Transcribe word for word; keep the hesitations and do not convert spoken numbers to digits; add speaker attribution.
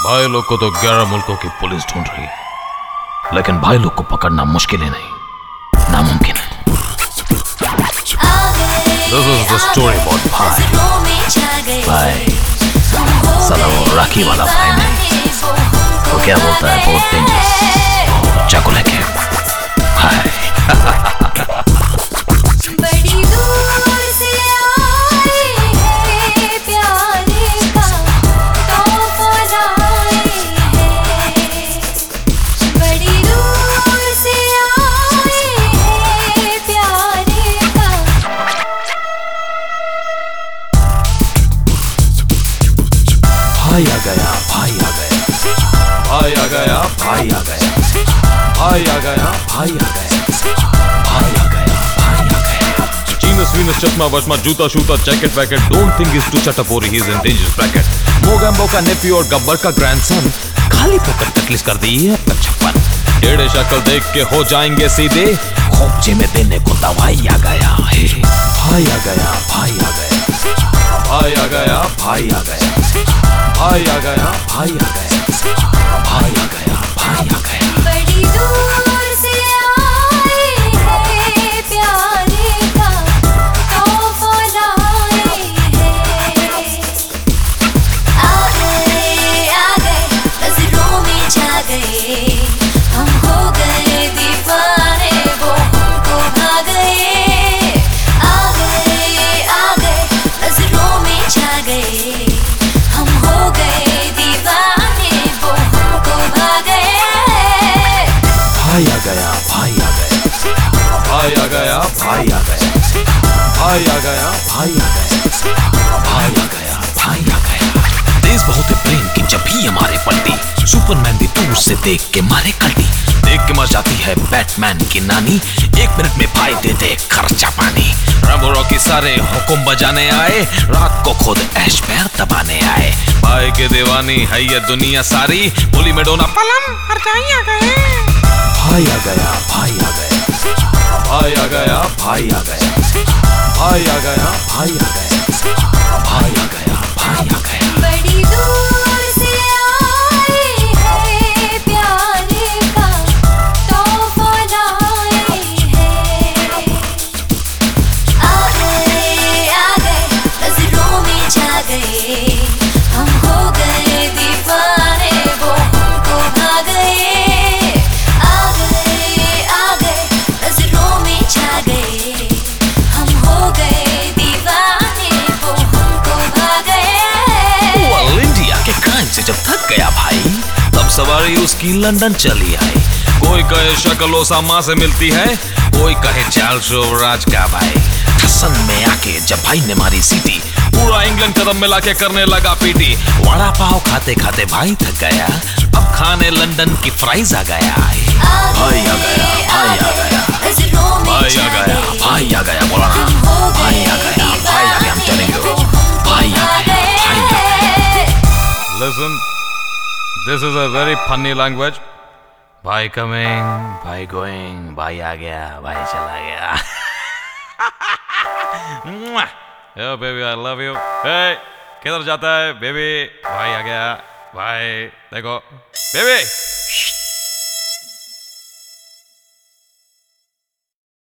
Speaker 1: भाई लोग को तो ग्यारह मुल्कों की पुलिस ढूंढ रही है, लेकिन भाई लोग को पकड़ना मुश्किल ही नहीं, नामुमकिन है। This is the story about भाई। भाई साला वो राखी वाला भाई नहीं, वो क्या बोलता है, बहुत डेंजरस, चाकू लेके भाई। भाई आ गया, भाई आ गया, भाई आ गया, भाई आ गया, भाई आ गया, भाई आ गया, भाई आ गया, भाई आ गया। जीनस वीनस चश्मा वश्मा जूता शूता जैकेट वैकेट, डोंट थिंक इज टू चटपोरी, he is in dangerous bracket. Mogambo का नेफ्यू और गब्बर का ग्रैंडसन, खाली फोकट तकलीफ कर दी है पचपन। टेढ़े शक्ल देख के हो जाएंगे सीधे, खोपचे में देने को दवाई आ गया है। भाई आ गया, भाई आ गया, भाई आ गया, भाई आ गया, भाई आ गया, भाई आ गया, भाई आ गया, भाई आ गया।
Speaker 2: बड़ी दूर से आए हैं प्यारे का तोहफा लाए हैं। आ गए आ गए नजरों में छा गए, हम हो गए दीवाने वो हमको भा गए। आ गए आ गए नजरों में छा गए, हम हो गए दीवाने वो हमको भा गए।
Speaker 1: भाई आ गया, भाई आ गया, भाई आ गया, भाई आ गया, भाई आ गया, भाई आ गया, भाई आ गया, भाई आ गया। तेज बहुत है प्रेम की जब भी हमारे पलटी, सुपरमैन भी दूर से देख के मारे कल्टी। देख के मर जाती है बैटमैन की नानी, एक मिनट में भाई दे दे खर्चा पानी। रैम्बो रॉकी सारे हुक्म बजाने आए, रात को खुद ऐश पैर दबाने आए। भाई के दीवानी है ये दुनिया सारी, बोली में डोना पलम हर जाई आ गए। भाई आ गया, भाई आ गया, भाई आ गया, भाई आ गया, भाई आ गया, भाई आ गया, भाई आ गया, भाई आ गया।
Speaker 2: बड़ी दूर से आए हैं प्यारे का तोहफा लाए हैं। आ गए आ गए नजरों में छा गए, हम हो गए दीवाने वो हमको भा गए। आ गए आ गए नजरों में छा गए, हम हो गए दीवाने वो हमको भा गए।
Speaker 1: ऑल इंडिया के क्राइम से जब थक गया भाई, तब सवारी उसकी लंदन चली आई। कोई कहे शक्ल ओसामा से मिलती है, कोई कहे चार्ल्स राज का भाई। हसन में आके जब भाई ने मारी सीटी, पूरा इंग्लैंड कदम मिला के करने लगा पीटी। वड़ा पाव खाते खाते भाई थक गया, अब खाने लंदन की फ्राइज आ गया। भाई आ गया, भाई आ गया, भाई आ गया, भाई आ गया, बोला ना भाई आ गया, भाई आ गया, I'm telling you, भाई आ गया, भाई आ गया। Listen, this is a very funny language. भाई coming, भाई going, भाई आ गया, भाई चला गया। Yo baby, I love you. Hey, किधर जाता है बेबी? भाई आ गया, भाई देखो बेबी।